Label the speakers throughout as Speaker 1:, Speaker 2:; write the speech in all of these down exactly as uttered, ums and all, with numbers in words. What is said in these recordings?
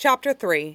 Speaker 1: Chapter three.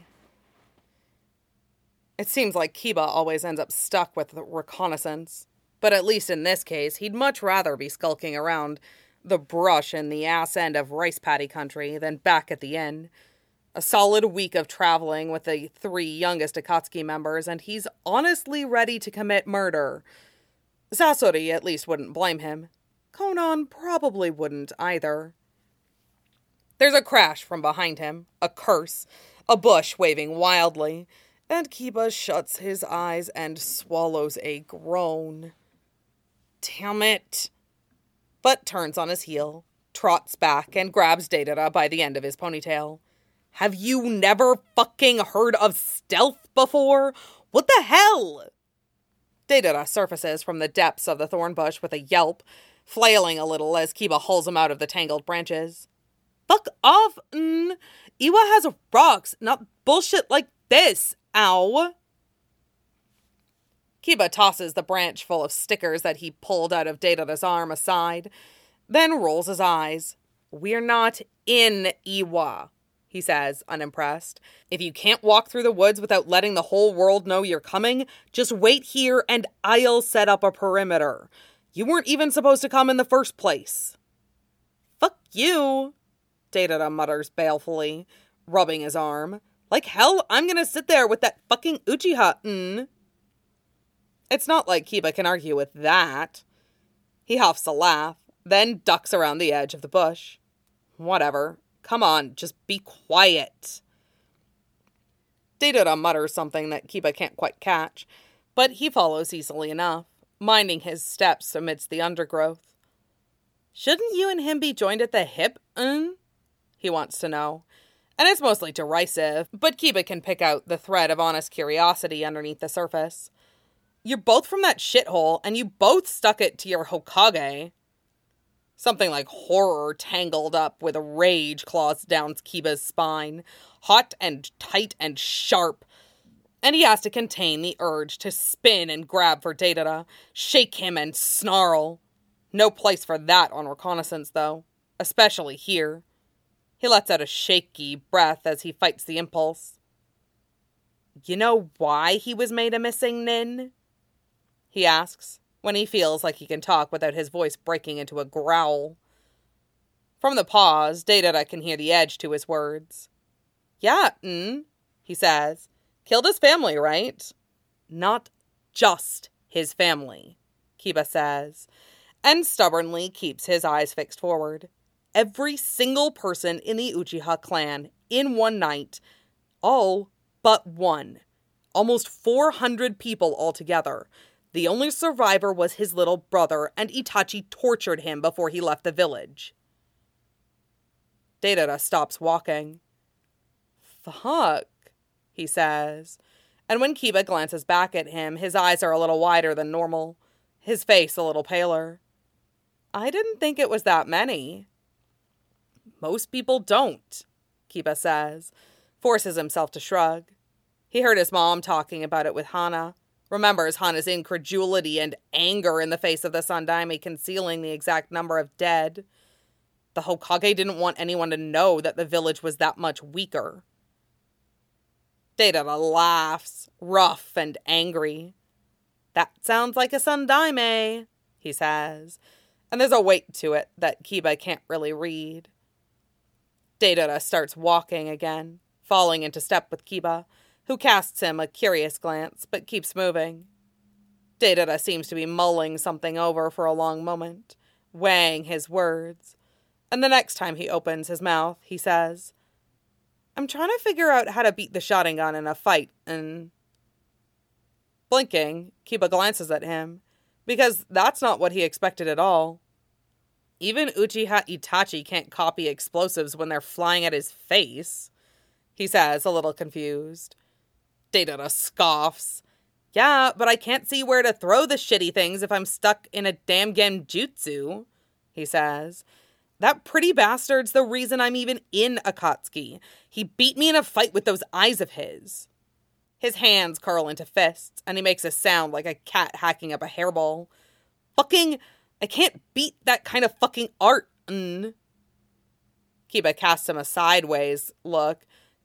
Speaker 1: It seems like Kiba always ends up stuck with the reconnaissance, but at least in this case, he'd much rather be skulking around the brush in the ass end of rice paddy country than back at the inn. A solid week of traveling with the three youngest Akatsuki members, and he's honestly ready to commit murder. Sasori at least wouldn't blame him. Konan probably wouldn't either. There's a crash from behind him, a curse, a bush waving wildly, and Kiba shuts his eyes and swallows a groan. Damn it! But turns on his heel, trots back, and grabs Deidara by the end of his ponytail. Have you never fucking heard of stealth before? What the hell? Deidara surfaces from the depths of the thorn bush with a yelp, flailing a little as Kiba hauls him out of the tangled branches. Fuck off, mm. Iwa has rocks, not bullshit like this, ow. Kiba tosses the branch full of stickers that he pulled out of Deidara's arm aside, then rolls his eyes. We're not in Iwa, he says, unimpressed. If you can't walk through the woods without letting the whole world know you're coming, just wait here and I'll set up a perimeter. You weren't even supposed to come in the first place. Fuck you, Deidara mutters balefully, rubbing his arm. Like hell, I'm gonna sit there with that fucking Uchiha, mm. It's not like Kiba can argue with that. He huffs a laugh, then ducks around the edge of the bush. Whatever. Come on, just be quiet. Deidara mutters something that Kiba can't quite catch, but he follows easily enough, minding his steps amidst the undergrowth. Shouldn't you and him be joined at the hip, mm? He wants to know. And it's mostly derisive, but Kiba can pick out the thread of honest curiosity underneath the surface. You're both from that shithole, and you both stuck it to your Hokage. Something like horror tangled up with rage claws down Kiba's spine, hot and tight and sharp, and he has to contain the urge to spin and grab for Deidara, shake him and snarl. No place for that on reconnaissance, though, especially here. He lets out a shaky breath as he fights the impulse. You know why he was made a missing nin? He asks, when he feels like he can talk without his voice breaking into a growl. From the pause, Deidara can hear the edge to his words. Yeah, mm, he says. Killed his family, right? Not just his family, Kiba says, and stubbornly keeps his eyes fixed forward. Every single person in the Uchiha clan in one night. All but one. Almost four hundred people altogether. The only survivor was his little brother, and Itachi tortured him before he left the village. Deidara stops walking. Fuck, he says. And when Kiba glances back at him, his eyes are a little wider than normal, his face a little paler. I didn't think it was that many. Most people don't, Kiba says, forces himself to shrug. He heard his mom talking about it with Hana, remembers Hana's incredulity and anger in the face of the Sandaime concealing the exact number of dead. The Hokage didn't want anyone to know that the village was that much weaker. Deidara laughs, rough and angry. That sounds like a Sandaime, he says, and there's a weight to it that Kiba can't really read. Deidara starts walking again, falling into step with Kiba, who casts him a curious glance, but keeps moving. Deidara seems to be mulling something over for a long moment, weighing his words, and the next time he opens his mouth, he says, I'm trying to figure out how to beat the Sharingan in a fight, and... Blinking, Kiba glances at him, because that's not what he expected at all. Even Uchiha Itachi can't copy explosives when they're flying at his face, he says, a little confused. Deidara scoffs. Yeah, but I can't see where to throw the shitty things if I'm stuck in a damn genjutsu, he says. That pretty bastard's the reason I'm even in Akatsuki. He beat me in a fight with those eyes of his. His hands curl into fists, and he makes a sound like a cat hacking up a hairball. Fucking, I can't beat that kind of fucking art. Mm. Kiba casts him a sideways look,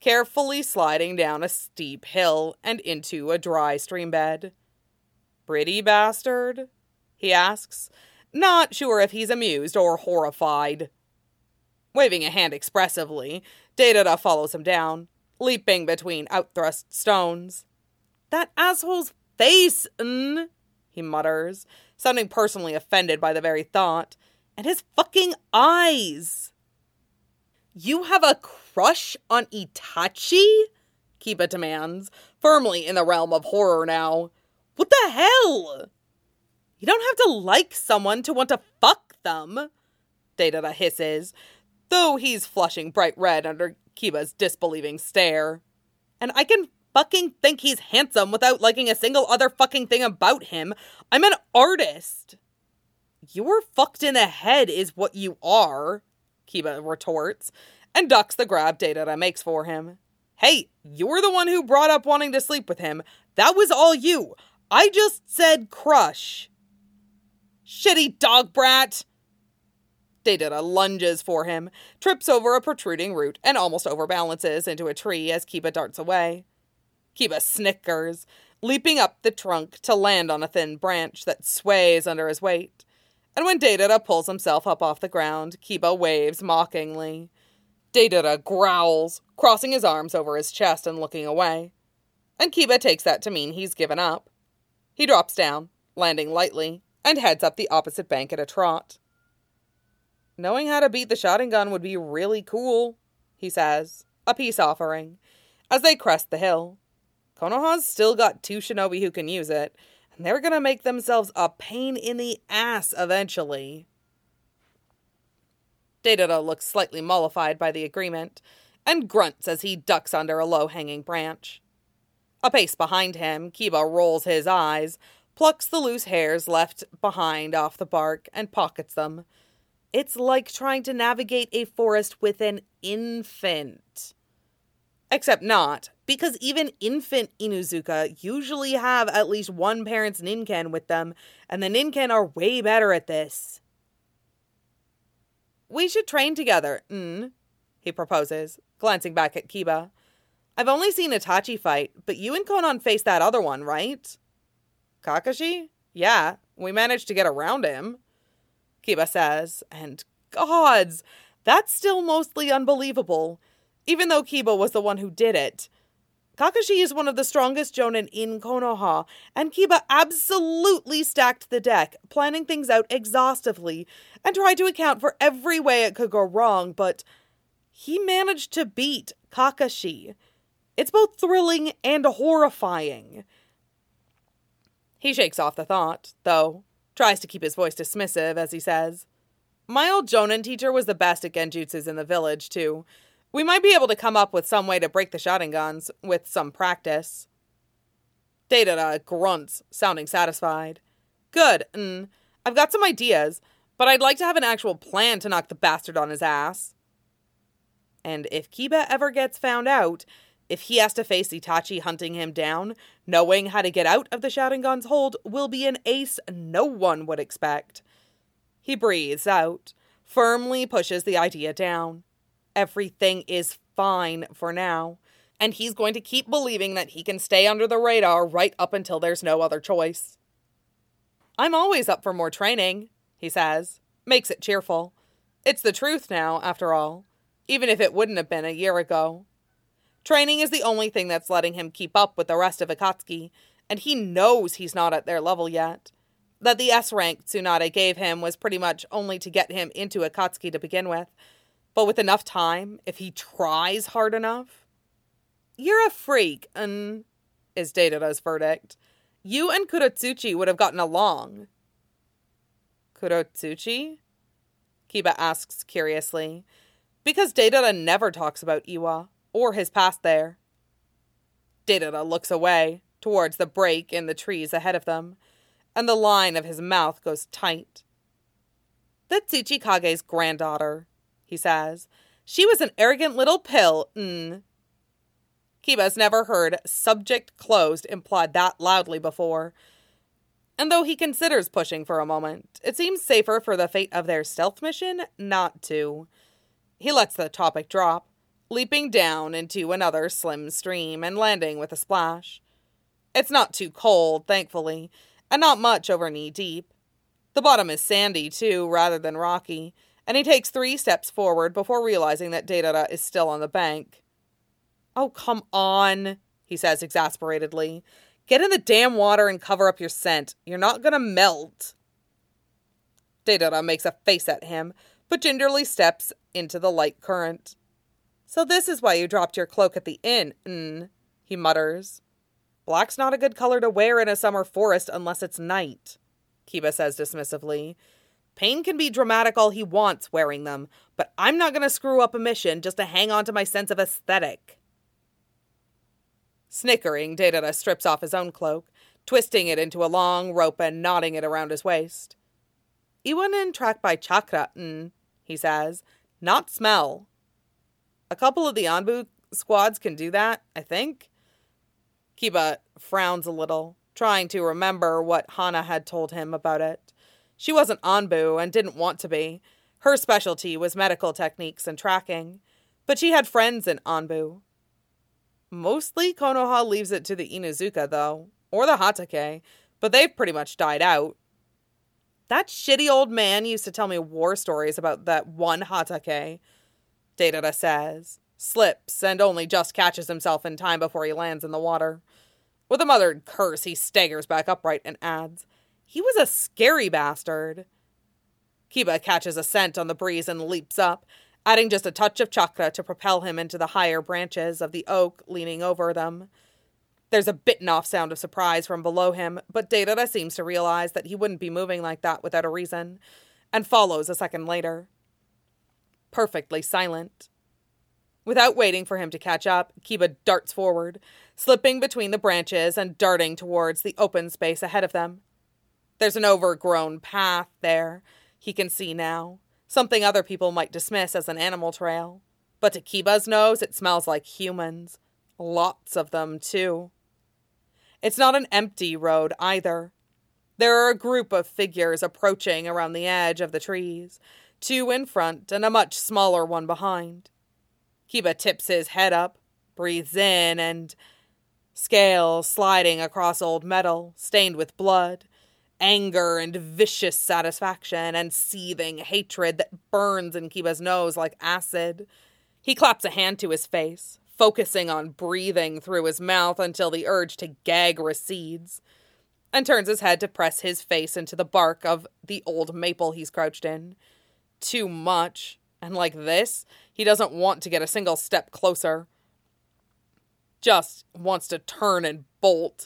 Speaker 1: carefully sliding down a steep hill and into a dry stream bed. "Pretty bastard?" he asks, not sure if he's amused or horrified. Waving a hand expressively, Deidara follows him down, leaping between outthrust stones. "That asshole's face, n," he mutters, sounding personally offended by the very thought. "And his fucking eyes!" "You have a crush on Itachi?" Kiba demands, firmly in the realm of horror now. "What the hell?" "You don't have to like someone to want to fuck them," Deidara hisses, though he's flushing bright red under Kiba's disbelieving stare. "And I can fucking think he's handsome without liking a single other fucking thing about him. I'm an artist." "You're fucked in the head is what you are," Kiba retorts, and ducks the grab Deidara makes for him. "Hey, you're the one who brought up wanting to sleep with him. That was all you. I just said crush." "Shitty dog brat!" Deidara lunges for him, trips over a protruding root, and almost overbalances into a tree as Kiba darts away. Kiba snickers, leaping up the trunk to land on a thin branch that sways under his weight. And when Deidara pulls himself up off the ground, Kiba waves mockingly. Deidara growls, crossing his arms over his chest and looking away. And Kiba takes that to mean he's given up. He drops down, landing lightly, and heads up the opposite bank at a trot. "Knowing how to beat the Sharingan would be really cool," he says, a peace offering, as they crest the hill. "Konoha's still got two shinobi who can use it, and they're gonna make themselves a pain in the ass eventually." Deidara looks slightly mollified by the agreement, and grunts as he ducks under a low-hanging branch. A pace behind him, Kiba rolls his eyes, plucks the loose hairs left behind off the bark, and pockets them. It's like trying to navigate a forest with an infant. Except not, because even infant Inuzuka usually have at least one parent's ninken with them, and the ninken are way better at this. "We should train together, mm," he proposes, glancing back at Kiba. "I've only seen Itachi fight, but you and Konan faced that other one, right?" "Kakashi? Yeah, we managed to get around him," Kiba says, and gods, that's still mostly unbelievable, even though Kiba was the one who did it. Kakashi is one of the strongest jonin in Konoha, and Kiba absolutely stacked the deck, planning things out exhaustively, and tried to account for every way it could go wrong, but he managed to beat Kakashi. It's both thrilling and horrifying. He shakes off the thought, though, tries to keep his voice dismissive as he says, "My old jonin teacher was the best at genjutsus in the village, too. We might be able to come up with some way to break the Sharingans, with some practice." Deidara grunts, sounding satisfied. "Good, mm, I've got some ideas, but I'd like to have an actual plan to knock the bastard on his ass." And if Kiba ever gets found out, if he has to face Itachi hunting him down, knowing how to get out of the Sharingan's hold will be an ace no one would expect. He breathes out, firmly pushes the idea down. Everything is fine for now, and he's going to keep believing that he can stay under the radar right up until there's no other choice. "I'm always up for more training," he says, makes it cheerful. It's the truth now, after all, even if it wouldn't have been a year ago. Training is the only thing that's letting him keep up with the rest of Akatsuki, and he knows he's not at their level yet. That the S-rank Tsunade gave him was pretty much only to get him into Akatsuki to begin with. But with enough time, if he tries hard enough... "You're a freak, and is Deidara's verdict. "You and Kurotsuchi would have gotten along." "Kurotsuchi?" Kiba asks curiously, because Deidara never talks about Iwa, or his past there. Deidara looks away, towards the break in the trees ahead of them, and the line of his mouth goes tight. "That's Tsuchikage's granddaughter," he says. "She was an arrogant little pill, mm." Kiba's never heard "subject closed" implied that loudly before, and though he considers pushing for a moment, it seems safer for the fate of their stealth mission not to. He lets the topic drop, leaping down into another slim stream and landing with a splash. It's not too cold, thankfully, and not much over knee-deep. The bottom is sandy, too, rather than rocky, and he takes three steps forward before realizing that Deidara is still on the bank. "Oh, come on," he says exasperatedly. "Get in the damn water and cover up your scent. You're not gonna melt." Deidara makes a face at him, but gingerly steps into the light current. "So this is why you dropped your cloak at the inn, mm," he mutters. "Black's not a good color to wear in a summer forest unless it's night," Kiba says dismissively. "Pain can be dramatic all he wants wearing them, but I'm not going to screw up a mission just to hang on to my sense of aesthetic." Snickering, Deidara strips off his own cloak, twisting it into a long rope and knotting it around his waist. "Iwanin track by chakra, mm," he says, "not smell. A couple of the Anbu squads can do that, I think." Kiba frowns a little, trying to remember what Hana had told him about it. She wasn't Anbu and didn't want to be. Her specialty was medical techniques and tracking, but she had friends in Anbu. Mostly Konoha leaves it to the Inuzuka, though, or the Hatake, but they've pretty much died out. "That shitty old man used to tell me war stories about that one Hatake," Deidara says, slips, and only just catches himself in time before he lands in the water. With a muttered curse, he staggers back upright and adds, "He was a scary bastard." Kiba catches a scent on the breeze and leaps up, adding just a touch of chakra to propel him into the higher branches of the oak leaning over them. There's a bitten-off sound of surprise from below him, but Deidara seems to realize that he wouldn't be moving like that without a reason, and follows a second later. Perfectly silent. Without waiting for him to catch up, Kiba darts forward, slipping between the branches and darting towards the open space ahead of them. There's an overgrown path there, he can see now, something other people might dismiss as an animal trail. But to Kiba's nose, it smells like humans. Lots of them, too. It's not an empty road, either. There are a group of figures approaching around the edge of the trees, two in front and a much smaller one behind. Kiba tips his head up, breathes in, and scales sliding across old metal, stained with blood, anger and vicious satisfaction, and seething hatred that burns in Kiba's nose like acid. He claps a hand to his face, focusing on breathing through his mouth until the urge to gag recedes, and turns his head to press his face into the bark of the old maple he's crouched in. Too much, and like this, he doesn't want to get a single step closer. Just wants to turn and bolt.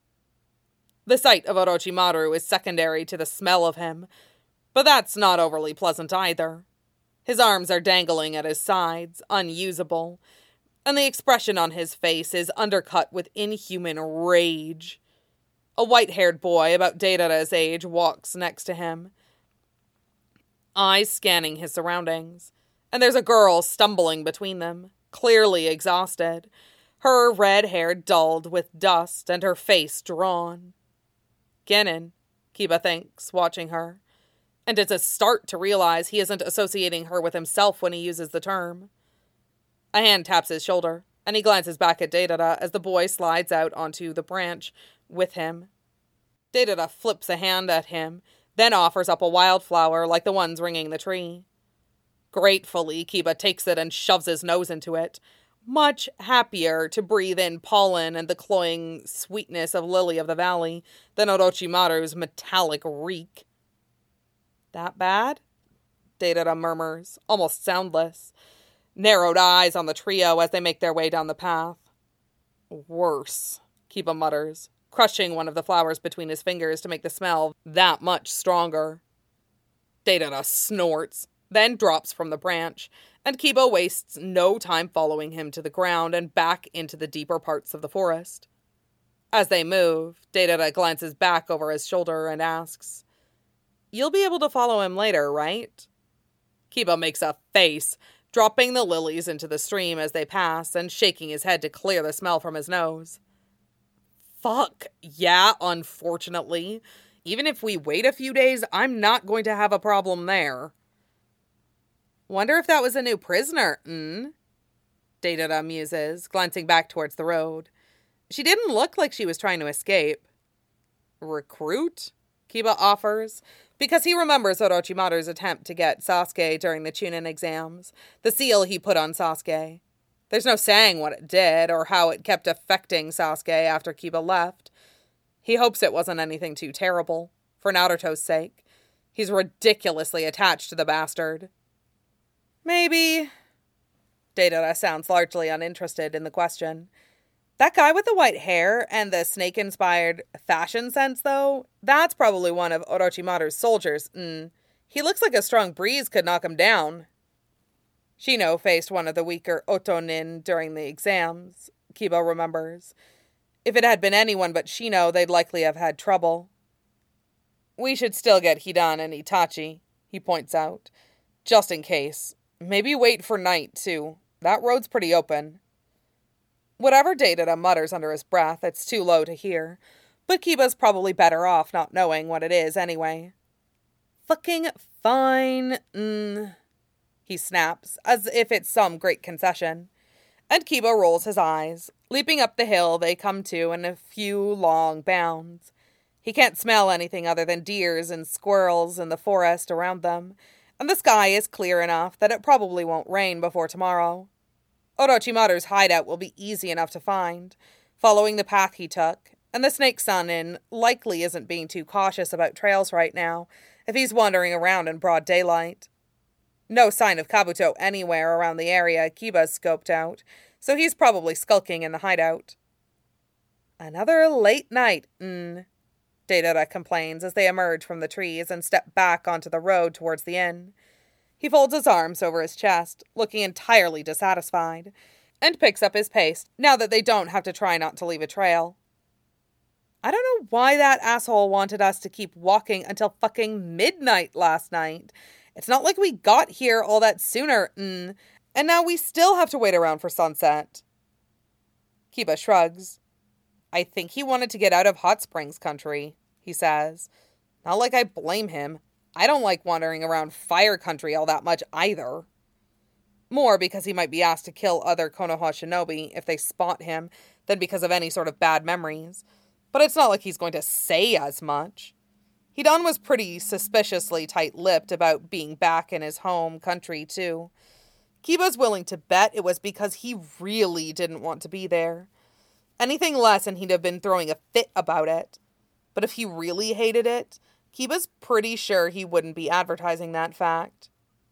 Speaker 1: The sight of Orochimaru is secondary to the smell of him, but that's not overly pleasant either. His arms are dangling at his sides, unusable, and the expression on his face is undercut with inhuman rage. A white-haired boy about Deidara's age walks next to him, eyes scanning his surroundings, and there's a girl stumbling between them, clearly exhausted, her red hair dulled with dust and her face drawn. Genin, Kiba thinks, watching her, and it's a start to realize he isn't associating her with himself when he uses the term. A hand taps his shoulder, and he glances back at Deidara as the boy slides out onto the branch with him. Deidara flips a hand at him, then offers up a wildflower like the ones ringing the tree. Gratefully, Kiba takes it and shoves his nose into it, much happier to breathe in pollen and the cloying sweetness of Lily of the Valley than Orochimaru's metallic reek. "That bad?" Deidara murmurs, almost soundless, narrowed eyes on the trio as they make their way down the path. "Worse," Kiba mutters, crushing one of the flowers between his fingers to make the smell that much stronger. Deidara snorts, then drops from the branch, and Kiba wastes no time following him to the ground and back into the deeper parts of the forest. As they move, Deidara glances back over his shoulder and asks, "You'll be able to follow him later, right?" Kiba makes a face, dropping the lilies into the stream as they pass and shaking his head to clear the smell from his nose. "Fuck, yeah, unfortunately. Even if we wait a few days, I'm not going to have a problem there." "Wonder if that was a new prisoner, mm?" Deidara muses, glancing back towards the road. She didn't look like she was trying to escape. Recruit? Kiba offers, because he remembers Orochimaru's attempt to get Sasuke during the Chunin exams, the seal he put on Sasuke. There's no saying what it did, or how it kept affecting Sasuke after Kiba left. He hopes it wasn't anything too terrible, for Naruto's sake. He's ridiculously attached to the bastard. Maybe. Deidara sounds largely uninterested in the question. That guy with the white hair and the snake-inspired fashion sense, though, that's probably one of Orochimaru's soldiers. Mm. He looks like a strong breeze could knock him down. Shino faced one of the weaker Otonin during the exams, Kiba remembers. If it had been anyone but Shino, they'd likely have had trouble. We should still get Hidan and Itachi, he points out. Just in case. Maybe wait for night, too. That road's pretty open. Whatever Deidara mutters under his breath, it's too low to hear. But Kiba's probably better off not knowing what it is anyway. Fucking fine, mm, he snaps, as if it's some great concession. And Kiba rolls his eyes. Leaping up the hill, they come to in a few long bounds. He can't smell anything other than deers and squirrels in the forest around them, and the sky is clear enough that it probably won't rain before tomorrow. Orochimaru's hideout will be easy enough to find, following the path he took, and the Snake Sannin likely isn't being too cautious about trails right now, if he's wandering around in broad daylight. No sign of Kabuto anywhere around the area Kiba's scoped out, so he's probably skulking in the hideout. Another late night, mm, Deidara complains as they emerge from the trees and step back onto the road towards the inn. He folds his arms over his chest, looking entirely dissatisfied, and picks up his pace now that they don't have to try not to leave a trail. I don't know why that asshole wanted us to keep walking until fucking midnight last night. It's not like we got here all that sooner, mm, and now we still have to wait around for sunset. Kiba shrugs. I think he wanted to get out of Hot Springs country, he says. Not like I blame him. I don't like wandering around fire country all that much either. More because he might be asked to kill other Konoha shinobi if they spot him than because of any sort of bad memories. But it's not like he's going to say as much. Hidan was pretty suspiciously tight-lipped about being back in his home country, too. Kiba's willing to bet it was because he really didn't want to be there. Anything less and he'd have been throwing a fit about it. But if he really hated it, Kiba's pretty sure he wouldn't be advertising that fact.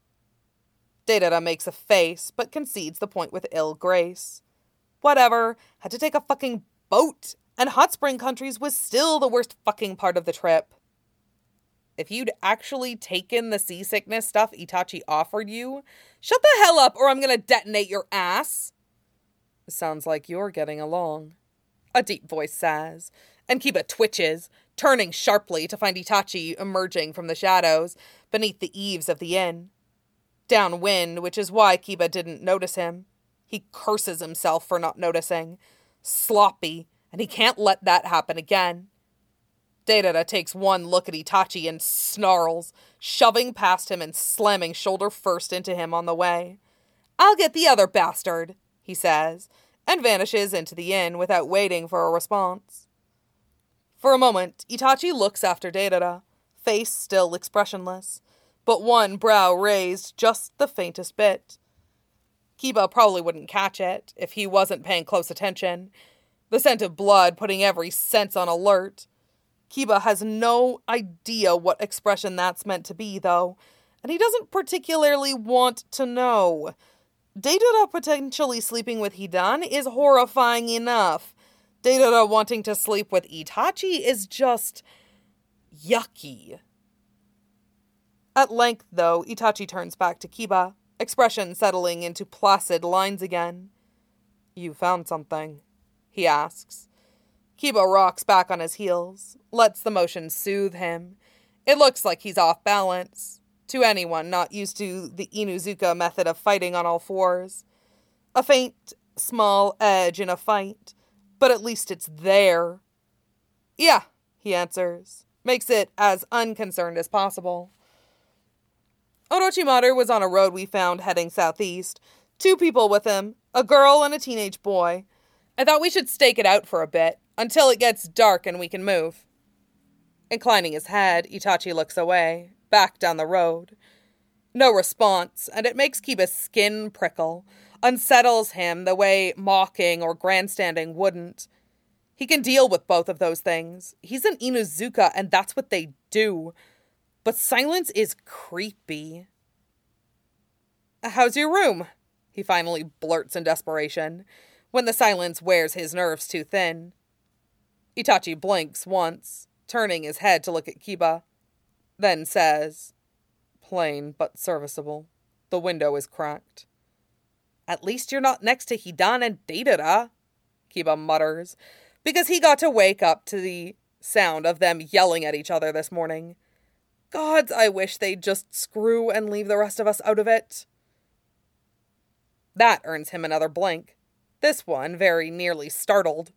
Speaker 1: Deidara makes a face, but concedes the point with ill grace. Whatever, had to take a fucking boat, and Hot Spring Countries was still the worst fucking part of the trip. If you'd actually taken the seasickness stuff Itachi offered you, shut the hell up or I'm gonna detonate your ass. Sounds like you're getting along, a deep voice says, and Kiba twitches, turning sharply to find Itachi emerging from the shadows beneath the eaves of the inn. Downwind, which is why Kiba didn't notice him. He curses himself for not noticing. Sloppy, and he can't let that happen again. Deidara takes one look at Itachi and snarls, shoving past him and slamming shoulder first into him on the way. I'll get the other bastard, he says, and vanishes into the inn without waiting for a response. For a moment, Itachi looks after Deidara, face still expressionless, but one brow raised just the faintest bit. Kiba probably wouldn't catch it if he wasn't paying close attention, the scent of blood putting every sense on alert. Kiba has no idea what expression that's meant to be, though, and he doesn't particularly want to know. Deidara potentially sleeping with Hidan is horrifying enough. Deidara wanting to sleep with Itachi is just yucky. At length, though, Itachi turns back to Kiba, expression settling into placid lines again. You found something, he asks. Kiba rocks back on his heels, lets the motion soothe him. It looks like he's off balance, to anyone not used to the Inuzuka method of fighting on all fours. A faint, small edge in a fight, but at least it's there. Yeah, he answers, makes it as unconcerned as possible. Orochimaru was on a road we found heading southeast, Two people with him, a girl and a teenage boy. I thought we should stake it out for a bit, until it gets dark and we can move. Inclining his head, Itachi looks away, back down the road. No response, and it makes Kiba's skin prickle, unsettles him the way mocking or grandstanding wouldn't. He can deal with both of those things. He's an Inuzuka, and that's what they do. But silence is creepy. "How's your room?" he finally blurts in desperation, when the silence wears his nerves too thin. Itachi blinks once, turning his head to look at Kiba, then says, "Plain but serviceable. The window is cracked." "At least you're not next to Hidan and Deidara," Kiba mutters, because he got to wake up to the sound of them yelling at each other this morning. Gods, I wish they'd just screw and leave the rest of us out of it. That earns him another blink, this one very nearly startled.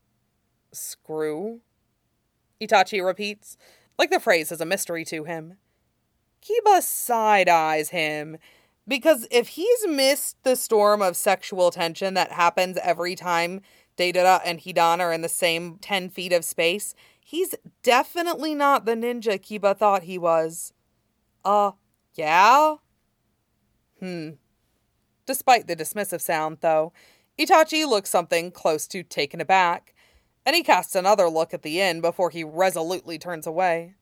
Speaker 1: "Screw?" Itachi repeats, like the phrase is a mystery to him. Kiba side-eyes him, because if he's missed the storm of sexual tension that happens every time Deidara and Hidan are in the same ten feet of space, he's definitely not the ninja Kiba thought he was. Uh, yeah? Hmm. Despite the dismissive sound, though, Itachi looks something close to taken aback, and he casts another look at the inn before he resolutely turns away.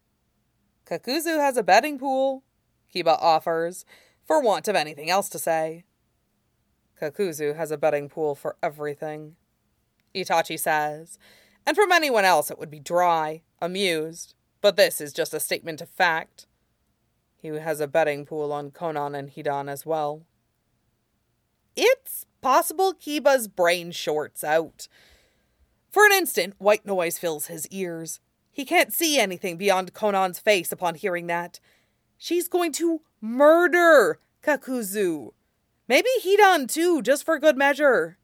Speaker 1: "Kakuzu has a betting pool," Kiba offers, for want of anything else to say. "Kakuzu has a betting pool for everything," Itachi says, and from anyone else it would be dry, amused, but this is just a statement of fact. He has a betting pool on Konan and Hidan as well. It's possible Kiba's brain shorts out. For an instant, white noise fills his ears. He can't see anything beyond Konan's face upon hearing that. She's going to murder Kakuzu. Maybe Hidan too, just for good measure.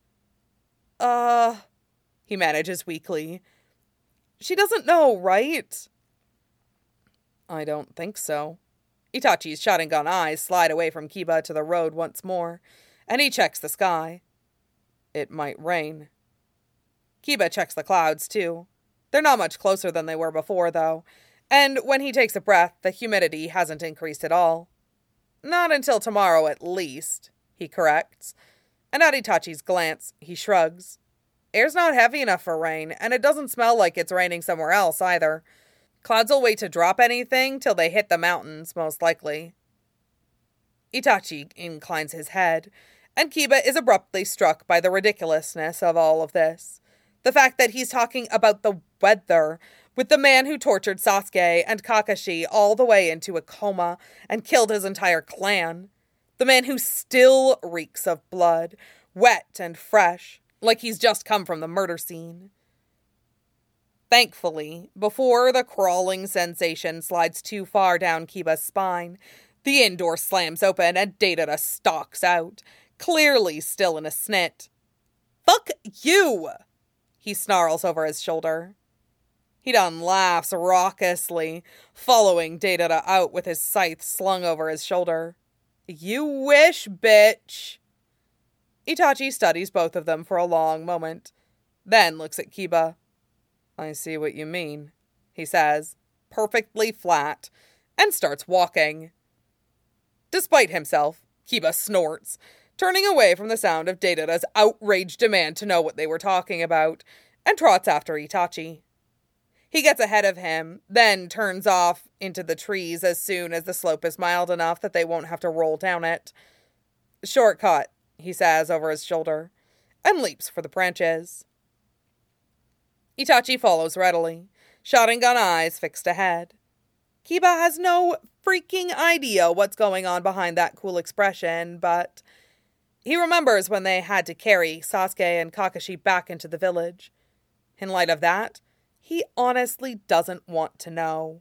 Speaker 1: Uh, he manages weakly. She doesn't know, right? I don't think so. Itachi's Sharingan eyes slide away from Kiba to the road once more, and he checks the sky. It might rain. Kiba checks the clouds, too. They're not much closer than they were before, though, and when he takes a breath, the humidity hasn't increased at all. Not until tomorrow, at least, he corrects, and at Itachi's glance, he shrugs. Air's not heavy enough for rain, and it doesn't smell like it's raining somewhere else, either. Clouds will wait to drop anything till they hit the mountains, most likely. Itachi inclines his head, and Kiba is abruptly struck by the ridiculousness of all of this. The fact that he's talking about the weather with the man who tortured Sasuke and Kakashi all the way into a coma and killed his entire clan. The man who still reeks of blood, wet and fresh, like he's just come from the murder scene. Thankfully, before the crawling sensation slides too far down Kiba's spine, the inn door slams open and Deidara stalks out, clearly still in a snit. "Fuck you!" he snarls over his shoulder. Hidan laughs raucously, following Deidara out with his scythe slung over his shoulder. "You wish, bitch!" Itachi studies both of them for a long moment, then looks at Kiba. "I see what you mean," he says, perfectly flat, and starts walking. Despite himself, Kiba snorts, turning away from the sound of Deidara's outraged demand to know what they were talking about, and trots after Itachi. He gets ahead of him, then turns off into the trees as soon as the slope is mild enough that they won't have to roll down it. "Shortcut," he says over his shoulder, and leaps for the branches. Itachi follows readily, Sharingan eyes fixed ahead. Kiba has no freaking idea what's going on behind that cool expression, but he remembers when they had to carry Sasuke and Kakashi back into the village. In light of that, he honestly doesn't want to know.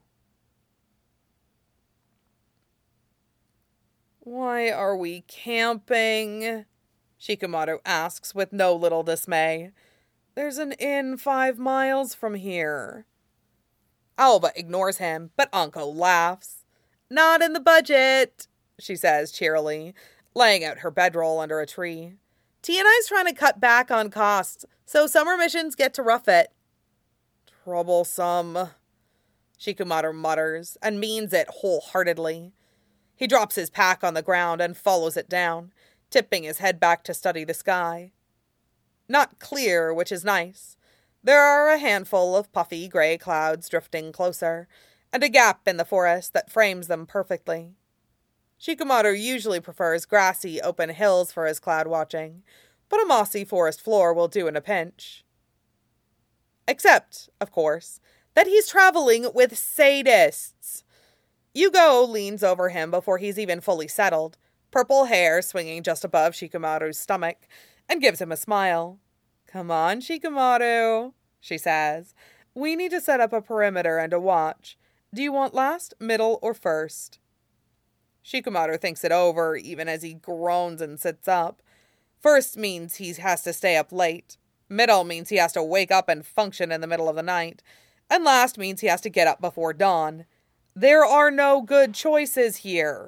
Speaker 1: "Why are we camping?" Shikamaru asks with no little dismay. "There's an inn five miles from here." Aoba ignores him, but Anko laughs. "Not in the budget," she says cheerily, laying out her bedroll under a tree. T and I's trying to cut back on costs, so summer missions get to rough it. Troublesome, Shikamaru mutters, and means it wholeheartedly. He drops his pack on the ground and follows it down, tipping his head back to study the sky. Not clear, which is nice. There are a handful of puffy gray clouds drifting closer, and a gap in the forest that frames them perfectly. Shikamaru usually prefers grassy, open hills for his cloud watching, but a mossy forest floor will do in a pinch. Except, of course, that he's traveling with sadists. Yugo leans over him before he's even fully settled, purple hair swinging just above Shikamaru's stomach, and gives him a smile. Come on, Shikamaru, she says. We need to set up a perimeter and a watch. Do you want last, middle, or first? Shikamaru thinks it over, even as he groans and sits up. First means he has to stay up late. Middle means he has to wake up and function in the middle of the night. And last means he has to get up before dawn. There are no good choices here.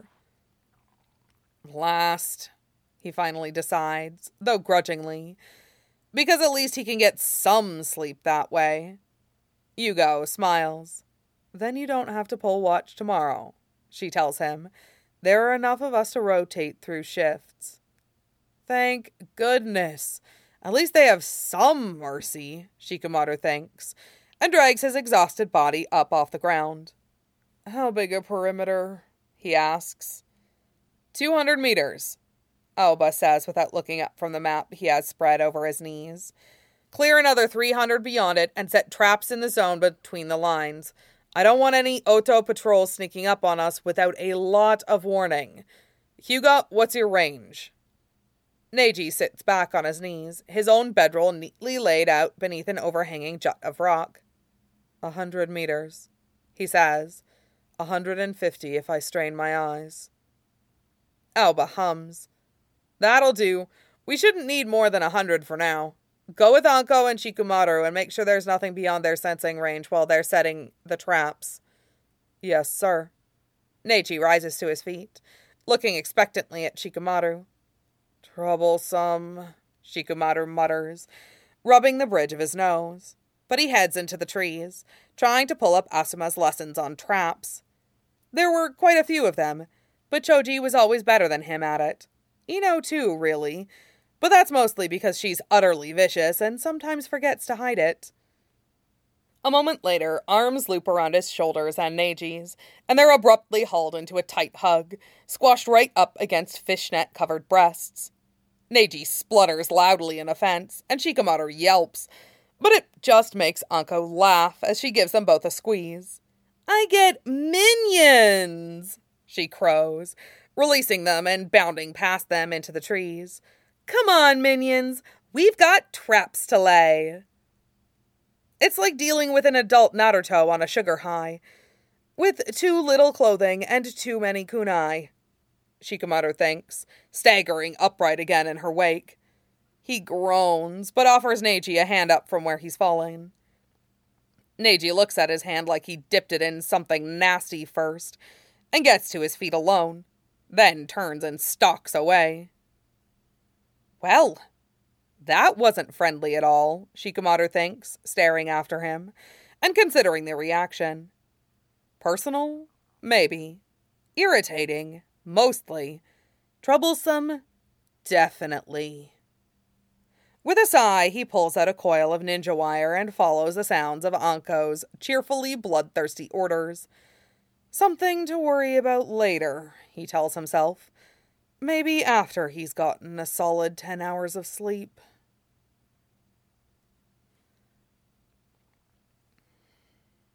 Speaker 1: Last, he finally decides, though grudgingly, because at least he can get some sleep that way. Yugo smiles. Then you don't have to pull watch tomorrow, she tells him. There are enough of us to rotate through shifts. Thank goodness. At least they have some mercy, Shikamaru thinks, and drags his exhausted body up off the ground. How big a perimeter? He asks. Two hundred meters, Aoba says without looking up from the map he has spread over his knees. Clear another three hundred beyond it and set traps in the zone between the lines. I don't want any Oto patrols sneaking up on us without a lot of warning. Hyuga, what's your range? Neji sits back on his knees, his own bedroll neatly laid out beneath an overhanging jut of rock. A hundred meters, he says. A hundred and fifty if I strain my eyes. Aoba hums. That'll do. We shouldn't need more than a hundred for now. Go with Anko and Shikamaru and make sure there's nothing beyond their sensing range while they're setting the traps. Yes, sir. Neji rises to his feet, looking expectantly at Shikamaru. Troublesome, Shikamaru mutters, rubbing the bridge of his nose. But he heads into the trees, trying to pull up Asuma's lessons on traps. There were quite a few of them, but Choji was always better than him at it. Ino too, really, but that's mostly because she's utterly vicious and sometimes forgets to hide it. A moment later, arms loop around his shoulders and Neji's, and they're abruptly hauled into a tight hug, squashed right up against fishnet-covered breasts. Neji splutters loudly in offense, and Shikamaru yelps, but it just makes Anko laugh as she gives them both a squeeze. I get minions, she crows, releasing them and bounding past them into the trees. Come on, minions, we've got traps to lay. It's like dealing with an adult Naruto on a sugar high, with too little clothing and too many kunai, Shikamaru thinks, staggering upright again in her wake. He groans, but offers Neji a hand up from where he's falling. Neji looks at his hand like he dipped it in something nasty first, and gets to his feet alone, then turns and stalks away. Well, that wasn't friendly at all, Shikamaru thinks, staring after him, and considering the reaction. Personal? Maybe. Irritating? Mostly. Troublesome? Definitely. With a sigh, he pulls out a coil of ninja wire and follows the sounds of Anko's cheerfully bloodthirsty orders. Something to worry about later, he tells himself. Maybe after he's gotten a solid ten hours of sleep.